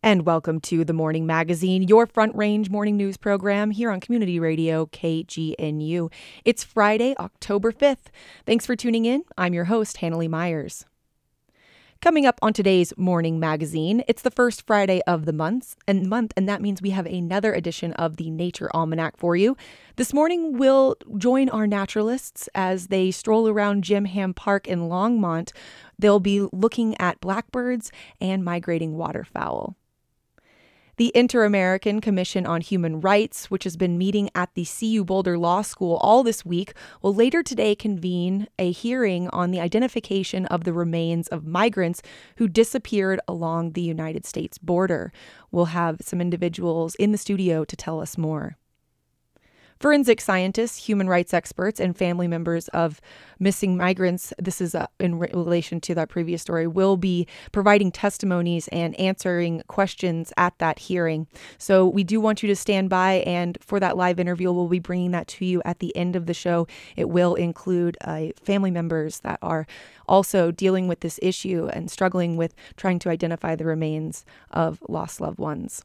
And welcome to The Morning Magazine, your Front Range morning news program here on Community Radio KGNU. It's Friday, October 5th. Thanks for tuning in. I'm your host, Hannalee Myers. Coming up on today's Morning Magazine, it's the first Friday of the month, and that means we have another edition of the Nature Almanac for you. This morning, we'll join our naturalists as they stroll around Jim Ham Park in Longmont. They'll be looking at blackbirds and migrating waterfowl. The Inter-American Commission on Human Rights, which has been meeting at the CU Boulder Law School all this week, will later today convene a hearing on the identification of the remains of migrants who disappeared along the United States border. We'll have some individuals in the studio to tell us more. Forensic scientists, human rights experts, and family members of missing migrants, this is in relation to that previous story, will be providing testimonies and answering questions at that hearing. So we do want you to stand by, and for that live interview, we'll be bringing that to you at the end of the show. It will include family members that are also dealing with this issue and struggling with trying to identify the remains of lost loved ones.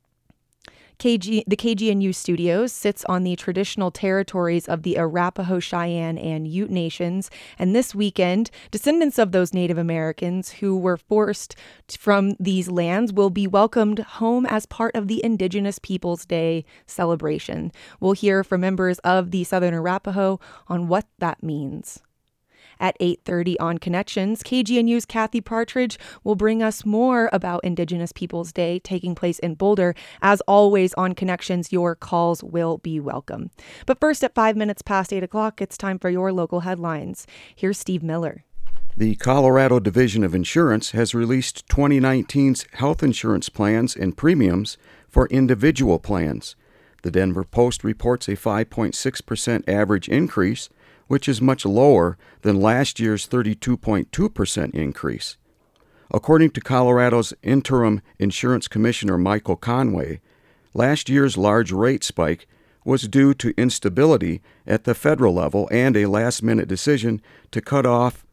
The KGNU Studios sits on the traditional territories of the Arapaho, Cheyenne, and Ute nations, and this weekend, descendants of those Native Americans who were forced from these lands will be welcomed home as part of the Indigenous Peoples Day celebration. We'll hear from members of the Southern Arapaho on what that means. At 8:30 on Connections, KGNU's Kathy Partridge will bring us more about Indigenous Peoples Day taking place in Boulder. As always on Connections, your calls will be welcome. But first, at 5 minutes past 8 o'clock, it's time for your local headlines. Here's Steve Miller. The Colorado Division of Insurance has released 2019's health insurance plans and premiums for individual plans. The Denver Post reports a 5.6% average increase, which is much lower than last year's 32.2% increase. According to Colorado's interim insurance commissioner Michael Conway, last year's large rate spike was due to instability at the federal level and a last-minute decision to cut off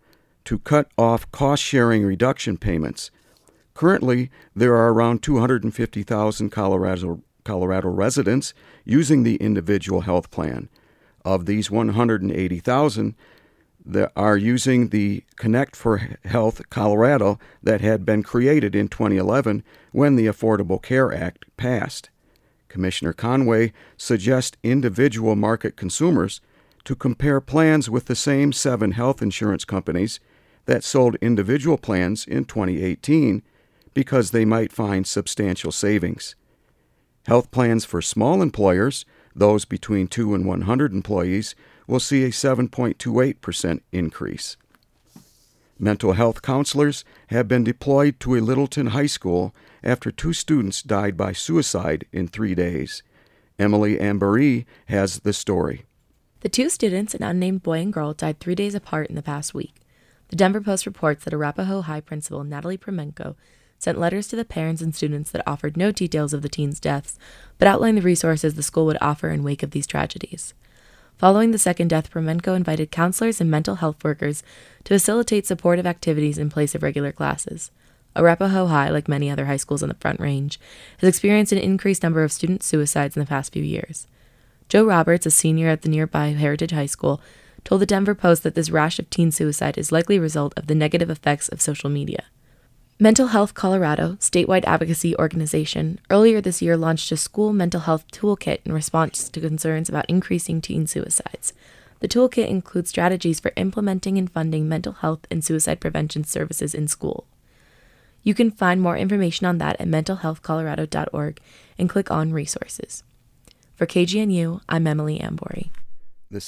cost-sharing reduction payments. Currently, there are around 250,000 Colorado residents using the individual health plan. Of these 180,000 that are using the Connect for Health Colorado that had been created in 2011 when the Affordable Care Act passed. Commissioner Conway suggests individual market consumers to compare plans with the same 7 health insurance companies that sold individual plans in 2018 because they might find substantial savings. Health plans for small employers, those between 2 and 100 employees, will see a 7.28% increase. Mental health counselors have been deployed to a Littleton high school after 2 students died by suicide in 3 days. Emily Ambery has the story. The 2 students, an unnamed boy and girl, died 3 days apart in the past week. The Denver Post reports that Arapaho High Principal Natalie Premenko sent letters to the parents and students that offered no details of the teens' deaths, but outlined the resources the school would offer in wake of these tragedies. Following the second death, Premenko invited counselors and mental health workers to facilitate supportive activities in place of regular classes. Arapaho High, like many other high schools on the Front Range, has experienced an increased number of student suicides in the past few years. Joe Roberts, a senior at the nearby Heritage High School, told the Denver Post that this rash of teen suicide is likely a result of the negative effects of social media. Mental Health Colorado, statewide advocacy organization, earlier this year launched a school mental health toolkit in response to concerns about increasing teen suicides. The toolkit includes strategies for implementing and funding mental health and suicide prevention services in school. You can find more information on that at mentalhealthcolorado.org and click on Resources. For KGNU, I'm Emily Ambory. The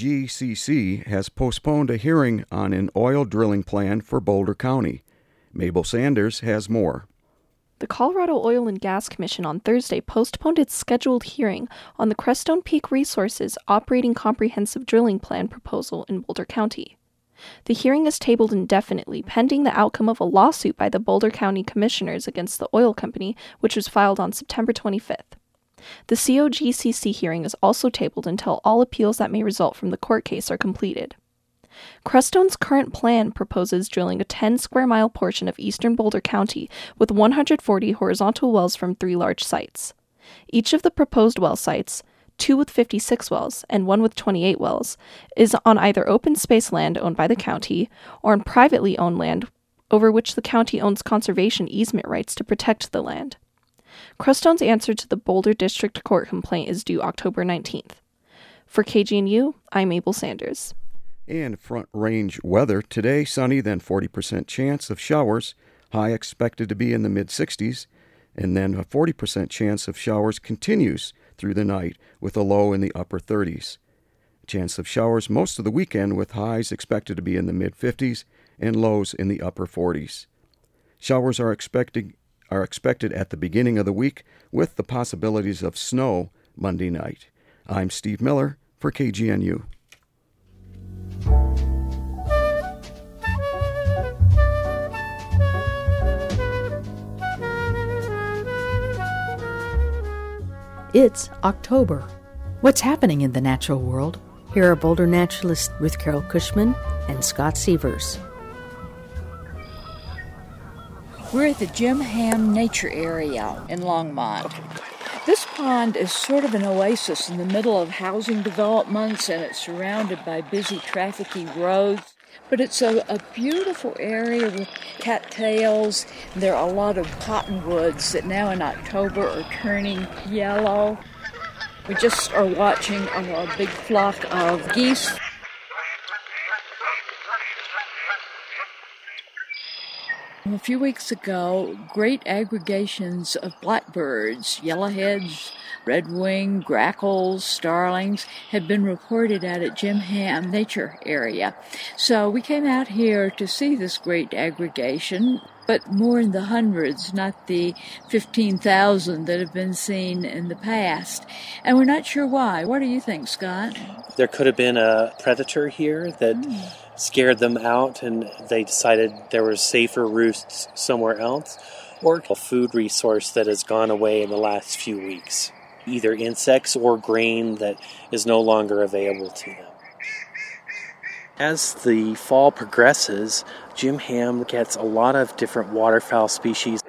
COGCC has postponed a hearing on an oil drilling plan for Boulder County. Mabel Sanders has more. The Colorado Oil and Gas Commission on Thursday postponed its scheduled hearing on the Crestone Peak Resources Operating Comprehensive Drilling Plan proposal in Boulder County. The hearing is tabled indefinitely pending the outcome of a lawsuit by the Boulder County Commissioners against the oil company, which was filed on September 25th. The COGCC hearing is also tabled until all appeals that may result from the court case are completed. Crustone's current plan proposes drilling a 10-square-mile portion of eastern Boulder County with 140 horizontal wells from 3 large sites. Each of the proposed well sites, 2 with 56 wells and 1 with 28 wells, is on either open space land owned by the county or on privately owned land over which the county owns conservation easement rights to protect the land. Crustone's answer to the Boulder District Court complaint is due October 19th. For KGNU, I'm Mabel Sanders. And front range weather. Today, sunny, then 40% chance of showers. High expected to be in the mid-60s. And then a 40% chance of showers continues through the night with a low in the upper 30s. Chance of showers most of the weekend with highs expected to be in the mid-50s and lows in the upper 40s. Showers are expected at the beginning of the week with the possibilities of snow Monday night. I'm Steve Miller for KGNU. It's October. What's happening in the natural world? Here are Boulder naturalists Ruth Carol Cushman and Scott Sievers. We're at the Jim Ham Nature Area in Longmont. This pond is sort of an oasis in the middle of housing developments, and it's surrounded by busy, trafficky roads. But it's a beautiful area with cattails. There are a lot of cottonwoods that now in October are turning yellow. We just are watching a big flock of geese. A few weeks ago, great aggregations of blackbirds, yellowheads, redwing, grackles, starlings had been reported at Jim Ham Nature Area. So we came out here to see this great aggregation, but more in the hundreds, not the 15,000 that have been seen in the past. And we're not sure why. What do you think, Scott? There could have been a predator here that scared them out and they decided there were safer roosts somewhere else, or a food resource that has gone away in the last few weeks, either insects or grain that is no longer available to them. As the fall progresses, Jim Ham gets a lot of different waterfowl species.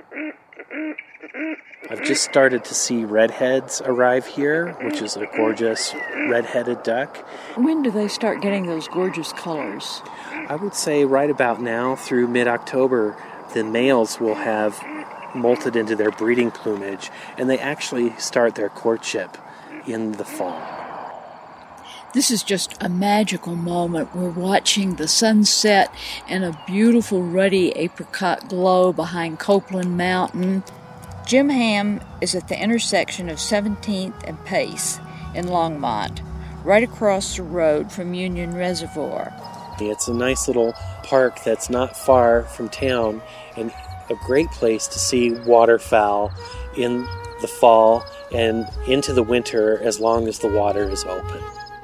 I've just started to see redheads arrive here, which is a gorgeous red-headed duck. When do they start getting those gorgeous colors? I would say right about now through mid-October, the males will have molted into their breeding plumage, and they actually start their courtship in the fall. This is just a magical moment. We're watching the sunset and a beautiful ruddy apricot glow behind Copeland Mountain. Jim Ham is at the intersection of 17th and Pace in Longmont, right across the road from Union Reservoir. It's a nice little park that's not far from town and a great place to see waterfowl in the fall and into the winter as long as the water is open.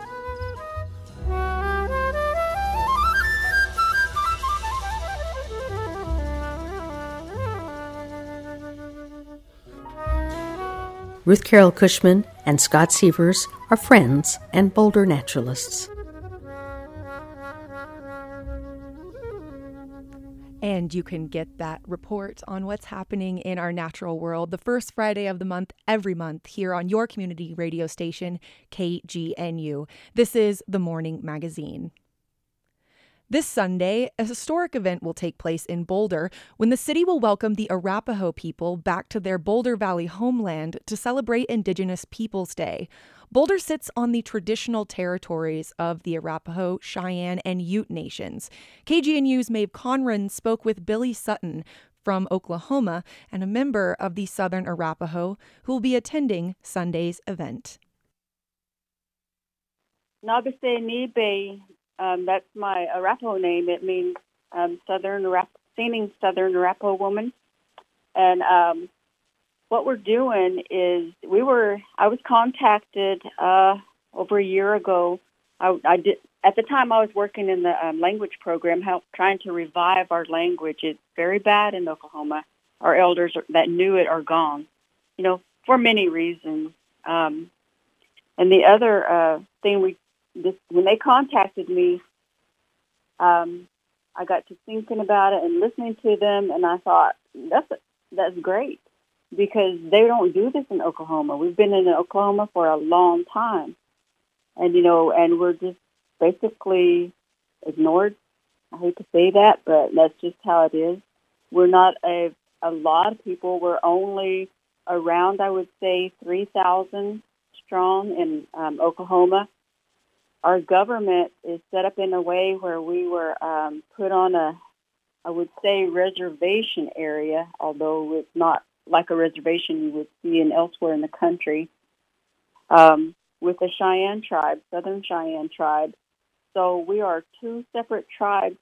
Ruth Carol Cushman and Scott Sievers are friends and Boulder naturalists. And you can get that report on what's happening in our natural world the first Friday of the month, every month, here on your community radio station, KGNU. This is The Morning Magazine. This Sunday, a historic event will take place in Boulder when the city will welcome the Arapaho people back to their Boulder Valley homeland to celebrate Indigenous Peoples Day. Boulder sits on the traditional territories of the Arapaho, Cheyenne, and Ute nations. KGNU's Maeve Conran spoke with Billy Sutton from Oklahoma and a member of the Southern Arapaho who will be attending Sunday's event. Nabase Nibe, that's my Arapaho name. It means singing Southern Arapaho woman. And what we're doing is I was contacted over a year ago. I did at the time I was working in the language program, trying to revive our language. It's very bad in Oklahoma. Our elders that knew it are gone, for many reasons. And the other thing when they contacted me, I got to thinking about it and listening to them, and I thought, that's great, because they don't do this in Oklahoma. We've been in Oklahoma for a long time, and and we're just basically ignored. I hate to say that, but that's just how it is. We're not a lot of people. We're only around, I would say, 3,000 strong in Oklahoma. Our government is set up in a way where we were put on I would say, reservation area, although it's not like a reservation you would see elsewhere in the country, with the Cheyenne tribe, Southern Cheyenne tribe. So we are two separate tribes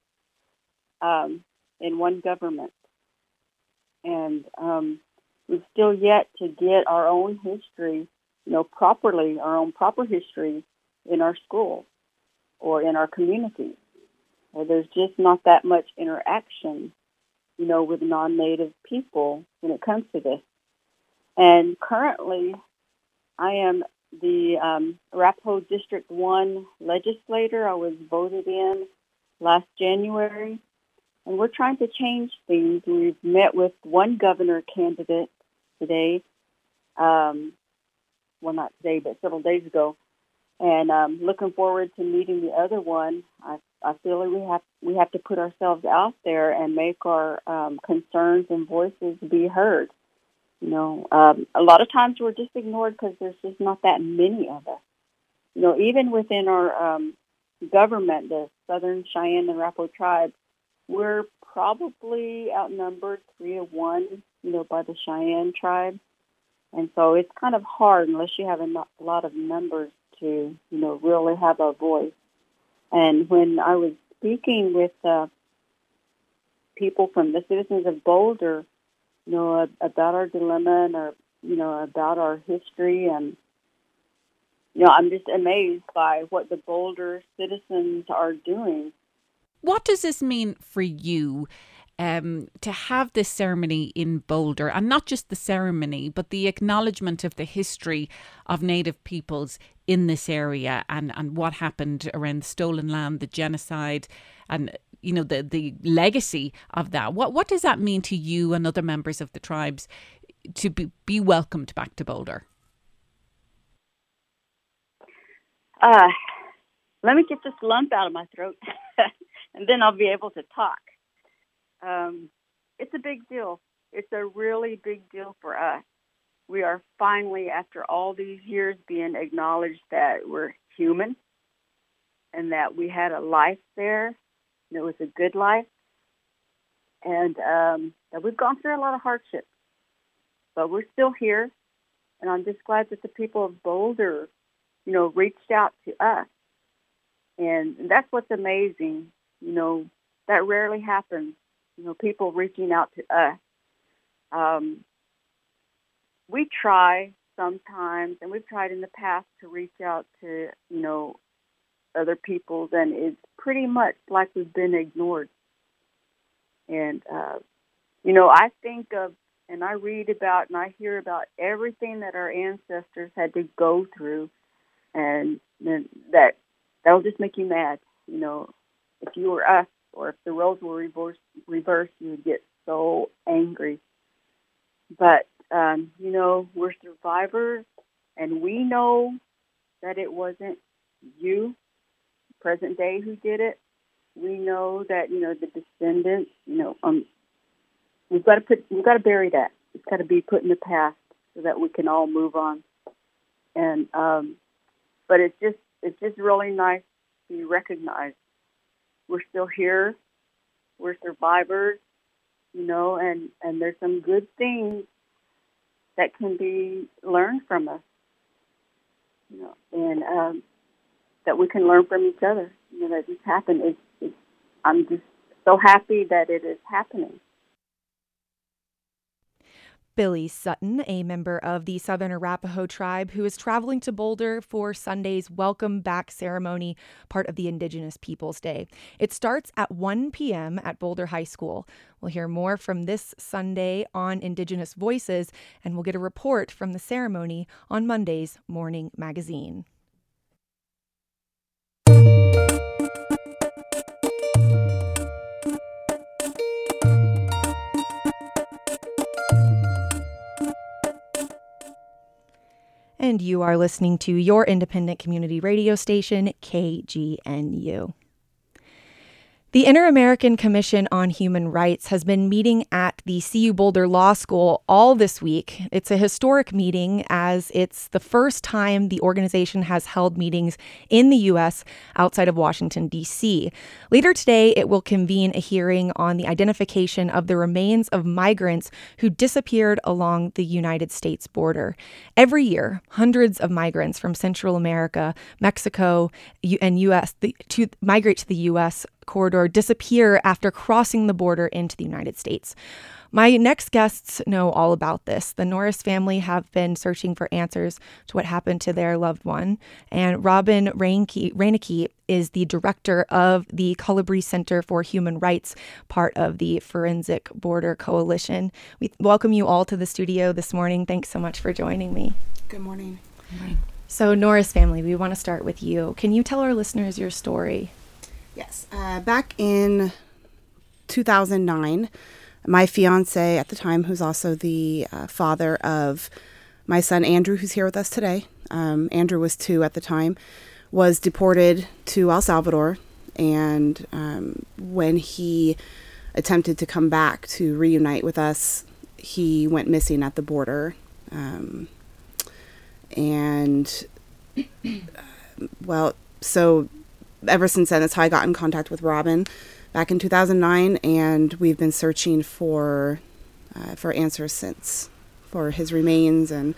in one government. And we've still yet to get our own history, properly, our own proper history in our schools or in our communities. There's just not that much interaction, with non-Native people when it comes to this. And currently, I am the Arapahoe District 1 legislator. I was voted in last January, and we're trying to change things. We've met with one governor candidate today, well, not today, but several days ago, and looking forward to meeting the other one. I feel like we have to put ourselves out there and make our concerns and voices be heard. A lot of times we're just ignored because there's just not that many of us. Even within our government, the Southern Cheyenne and Arapahoe tribe, we're probably outnumbered 3-1, by the Cheyenne tribe. And so it's kind of hard unless you have a lot of numbers to, really have a voice. And when I was speaking with people from the citizens of Boulder, about our dilemma and about our history, and I'm just amazed by what the Boulder citizens are doing. What does this mean for you to have this ceremony in Boulder, and not just the ceremony, but the acknowledgement of the history of Native peoples in this area and what happened around the stolen land, the genocide, and the legacy of that? What does that mean to you and other members of the tribes to be welcomed back to Boulder? Let me get this lump out of my throat, and then I'll be able to talk. It's a big deal. It's a really big deal for us. We are finally, after all these years, being acknowledged that we're human and that we had a life there, and it was a good life, and that we've gone through a lot of hardships. But we're still here, and I'm just glad that the people of Boulder, reached out to us. And that's what's amazing. That rarely happens, people reaching out to us. We try sometimes, and we've tried in the past to reach out to, other peoples, and it's pretty much like we've been ignored. And, I think of, and I read about, and I hear about everything that our ancestors had to go through, and then that'll just make you mad. If you were us, or if the roles were reversed, you would get so angry. But, we're survivors, and we know that it wasn't you, present day, who did it. We know that, the descendants, we've got to bury that. It's got to be put in the past so that we can all move on. And, but it's just really nice to be recognized. We're still here. We're survivors, and there's some good things that can be learned from us, and that we can learn from each other. That just happened. I'm just so happy that it is happening. Billy Sutton, a member of the Southern Arapahoe tribe who is traveling to Boulder for Sunday's Welcome Back ceremony, part of the Indigenous Peoples Day. It starts at 1 p.m. at Boulder High School. We'll hear more from this Sunday on Indigenous Voices, and we'll get a report from the ceremony on Monday's Morning Magazine. and you are listening to your independent community radio station, KGNU. The Inter-American Commission on Human Rights has been meeting at the CU Boulder Law School all this week. It's a historic meeting as it's the first time the organization has held meetings in the U.S. outside of Washington, D.C. Later today, it will convene a hearing on the identification of the remains of migrants who disappeared along the United States border. Every year, hundreds of migrants from Central America, Mexico, and U.S. to migrate to the U.S. corridor disappear after crossing the border into the United States. My next guests know all about this. The Norris family have been searching for answers to what happened to their loved one. And Robin Reinecke is the director of the Colibri Center for Human Rights, part of the Forensic Border Coalition. We welcome you all to the studio this morning. Thanks so much for joining me. Good morning. Good morning. So Norris family, we want to start with you. Can you tell our listeners your story? Yes. Back in 2009, my fiance at the time, who's also the father of my son Andrew, who's here with us today, Andrew was 2 at the time, was deported to El Salvador. And when he attempted to come back to reunite with us, he went missing at the border. So ever since then, that's how I got in contact with Robin back in 2009, and we've been searching for answers since, for his remains, and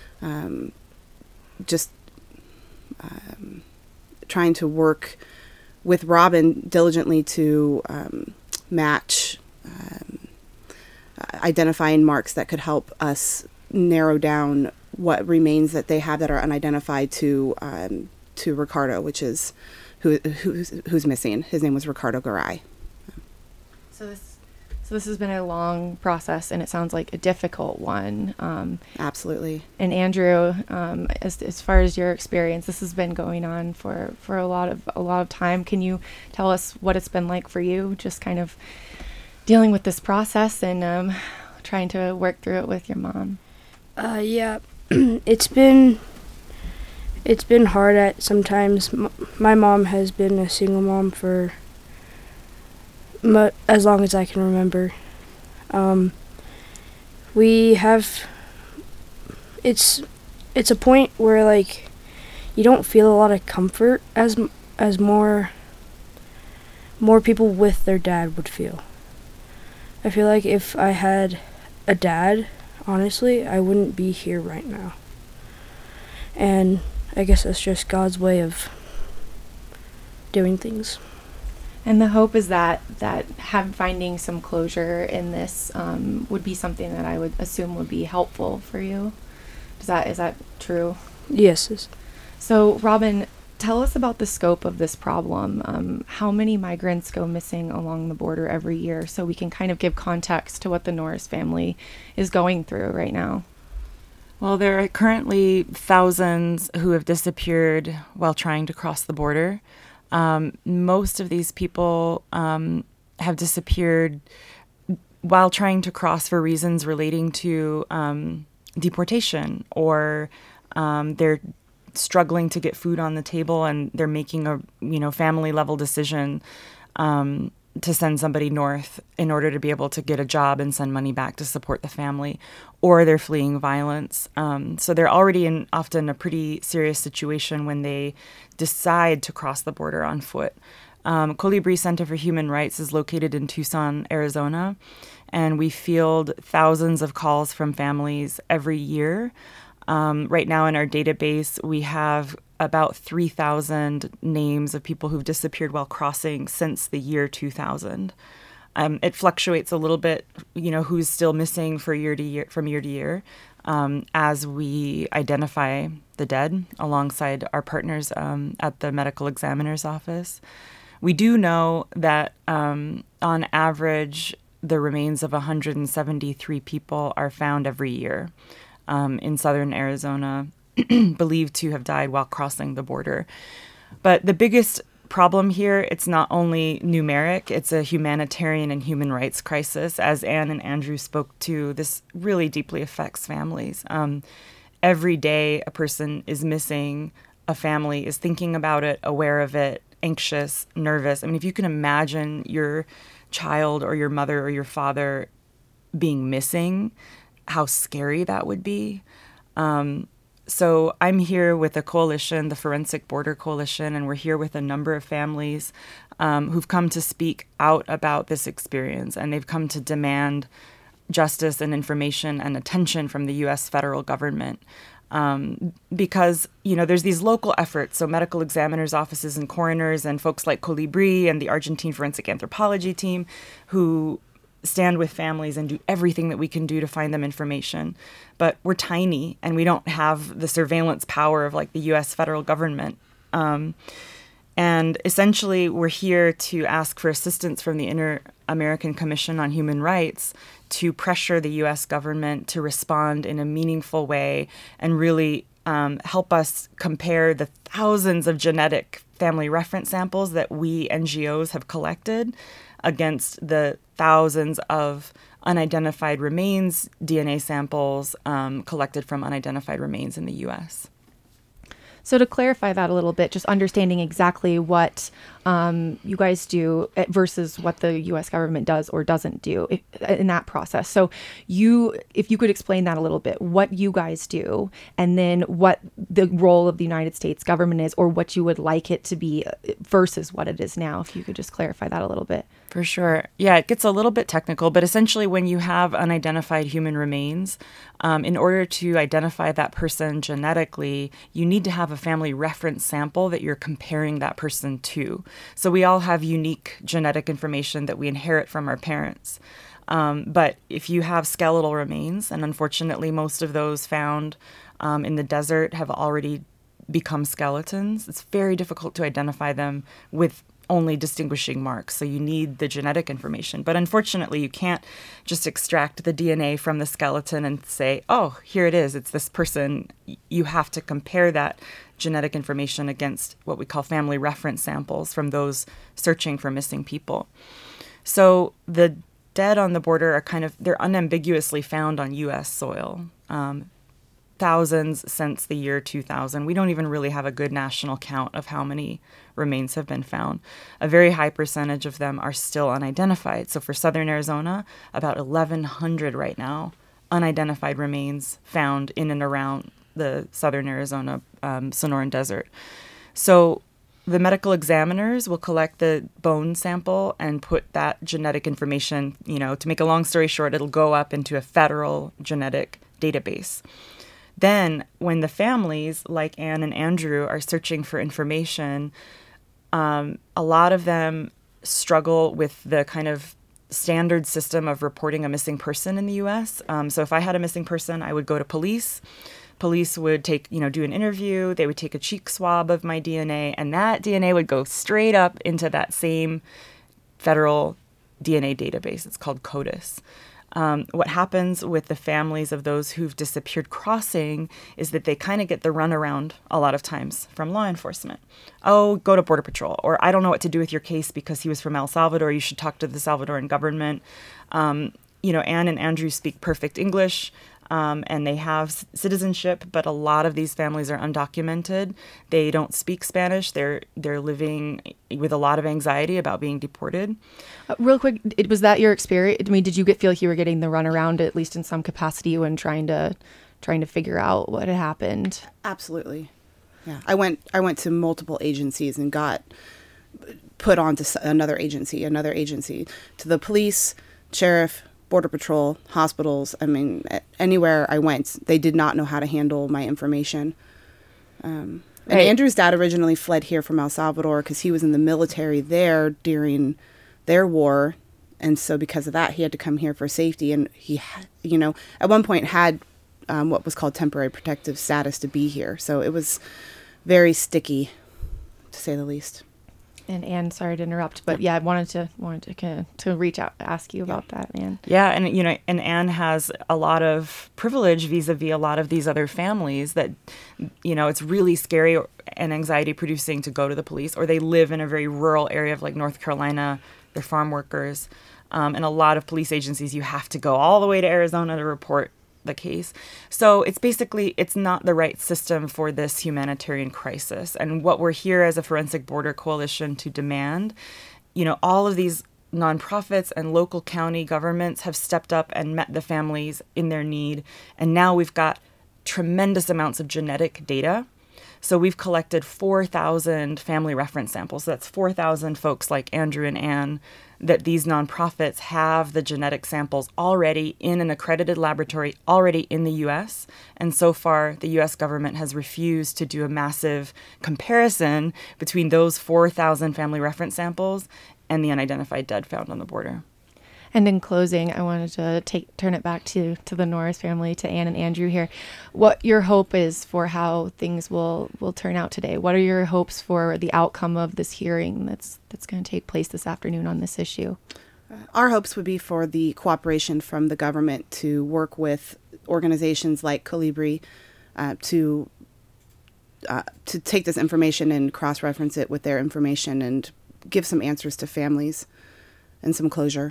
trying to work with Robin diligently to match identifying marks that could help us narrow down what remains that they have that are unidentified to Ricardo, which is who's missing. His name was Ricardo Garay. So this has been a long process, and it sounds like a difficult one. Absolutely. And Andrew, as far as your experience, this has been going on for a lot of time. Can you tell us what it's been like for you, just kind of dealing with this process and trying to work through it with your mom? Yeah, it's been hard at sometimes. My mom has been a single mom for as long as I can remember. It's a point where, like, you don't feel a lot of comfort as more people with their dad would feel. I feel like if I had a dad, honestly, I wouldn't be here right now. And I guess that's just God's way of doing things. And the hope is that finding some closure in this would be something that I would assume would be helpful for you. Is that true? Yes. So, Robin, tell us about the scope of this problem. How many migrants go missing along the border every year, so we can kind of give context to what the Norris family is going through right now? Well, there are currently thousands who have disappeared while trying to cross the border. Most of these people have disappeared while trying to cross for reasons relating to deportation, or they're struggling to get food on the table and they're making a family level decision to send somebody north in order to be able to get a job and send money back to support the family, or they're fleeing violence. So they're already in often a pretty serious situation when they decide to cross the border on foot. Colibri Center for Human Rights is located in Tucson, Arizona, and we field thousands of calls from families every year. Right now in our database, we have about 3,000 names of people who've disappeared while crossing since the year 2000. It fluctuates a little bit, who's still missing from year to year, as we identify the dead alongside our partners at the medical examiner's office. We do know that on average, the remains of 173 people are found every year in southern Arizona, believed to have died while crossing the border. But the biggest problem here, it's not only numeric, it's a humanitarian and human rights crisis. As Anne and Andrew spoke to, this really deeply affects families. every day a person is missing, a family is thinking about it, aware of it, anxious, nervous. I mean, if you can imagine your child or your mother or your father being missing, how scary that would be. So I'm here with a coalition, the Forensic Border Coalition, and we're here with a number of families who've come to speak out about this experience, and they've come to demand justice and information and attention from the U.S. federal government. Because, there's these local efforts, so medical examiners' offices and coroners and folks like Colibri and the Argentine Forensic Anthropology team who stand with families and do everything that we can do to find them information. But we're tiny and we don't have the surveillance power of like the U.S. federal government. And essentially, we're here to ask for assistance from the Inter-American Commission on Human Rights to pressure the U.S. government to respond in a meaningful way and really help us compare the thousands of genetic family reference samples that we NGOs have collected against the thousands of unidentified remains DNA samples collected from unidentified remains in the U.S. So to clarify that a little bit, just understanding exactly what you guys do versus what the U.S. government does or doesn't do in that process. So if you could explain that a little bit, what you guys do, and then what the role of the United States government is, or what you would like it to be versus what it is now. If you could just clarify that a little bit. For sure. Yeah, it gets a little bit technical, but essentially when you have unidentified human remains, in order to identify that person genetically, you need to have a family reference sample that you're comparing that person to. So we all have unique genetic information that we inherit from our parents. But if you have skeletal remains, and unfortunately most of those found in the desert have already become skeletons, it's very difficult to identify them with only distinguishing marks. So you need the genetic information. But unfortunately, you can't just extract the DNA from the skeleton and say, oh, here it is, it's this person. You have to compare that genetic information against what we call family reference samples from those searching for missing people. So the dead on the border are they're unambiguously found on U.S. soil. Thousands since the year 2000. We don't even really have a good national count of how many remains have been found. A very high percentage of them are still unidentified. So for Southern Arizona, about 1,100 right now, unidentified remains found in and around the Southern Arizona Sonoran Desert. So the medical examiners will collect the bone sample and put that genetic information, to make a long story short, it'll go up into a federal genetic database. Then when the families like Anne and Andrew are searching for information, a lot of them struggle with the kind of standard system of reporting a missing person in the U.S. So if I had a missing person, I would go to police. Police would do an interview. They would take a cheek swab of my DNA, and that DNA would go straight up into that same federal DNA database. It's called CODIS. What happens with the families of those who've disappeared crossing is that they kind of get the runaround a lot of times from law enforcement. Oh, go to Border Patrol. Or I don't know what to do with your case because he was from El Salvador. You should talk to the Salvadoran government. Anne and Andrew speak perfect English. And they have citizenship, but a lot of these families are undocumented. They don't speak Spanish. They're living with a lot of anxiety about being deported. Real quick, was that your experience? I mean, did you feel like you were getting the runaround, at least in some capacity, when trying to figure out what had happened? Absolutely. Yeah, I went to multiple agencies and got put onto another agency, to the police, sheriff, Border Patrol, hospitals. I mean, anywhere I went, they did not know how to handle my information. And Andrew's dad originally fled here from El Salvador because he was in the military there during their war. And so because of that, he had to come here for safety. And he, at one point had what was called temporary protective status to be here. So it was very sticky, to say the least. And Anne, sorry to interrupt, but yeah, I wanted to reach out, ask you about that, Anne. Yeah, and Anne has a lot of privilege vis-a-vis a lot of these other families that, it's really scary and anxiety producing to go to the police, or they live in a very rural area of like North Carolina. They're farm workers, and a lot of police agencies, you have to go all the way to Arizona to report the case. So it's not the right system for this humanitarian crisis. And what we're here as a Forensic Border Coalition to demand, all of these nonprofits and local county governments have stepped up and met the families in their need. And now we've got tremendous amounts of genetic data. So we've collected 4,000 family reference samples. So that's 4,000 folks like Andrew and Anne, that these nonprofits have the genetic samples already in an accredited laboratory, already in the U.S. And so far, the U.S. government has refused to do a massive comparison between those 4,000 family reference samples and the unidentified dead found on the border. And in closing, I wanted to turn it back to the Norris family, to Anne and Andrew here. What your hope is for how things will turn out today? What are your hopes for the outcome of this hearing that's going to take place this afternoon on this issue? Our hopes would be for the cooperation from the government to work with organizations like Colibri to take this information and cross-reference it with their information and give some answers to families and some closure.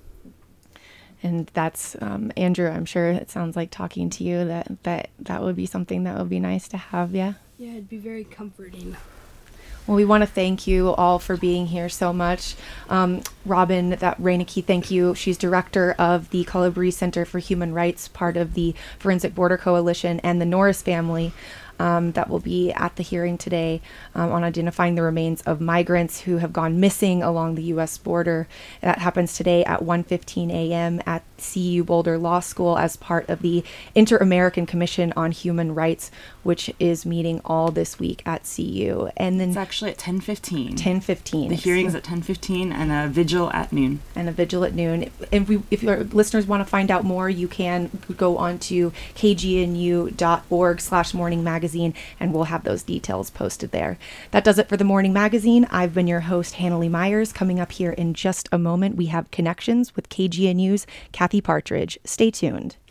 And that's, Andrew, I'm sure it sounds like talking to you that would be something that would be nice to have, yeah? Yeah, it'd be very comforting. Well, we want to thank you all for being here so much. Robin Reinecke, thank you. She's director of the Colibri Center for Human Rights, part of the Forensic Border Coalition, and the Norris family. That will be at the hearing today on identifying the remains of migrants who have gone missing along the U.S. border. That happens today at 1:15 a.m. at CU Boulder Law School as part of the Inter-American Commission on Human Rights, which is meeting all this week at CU. And then it's actually at 10:15. 10:15. The hearing's at 10:15 and a vigil at noon. If your listeners want to find out more, you can go on to kgnu.org/morningmagazine, and we'll have those details posted there. That does it for the Morning Magazine. I've been your host, Hannah Myers. Coming up here in just a moment, we have Connections with KGNU's Kathy Partridge. Stay tuned.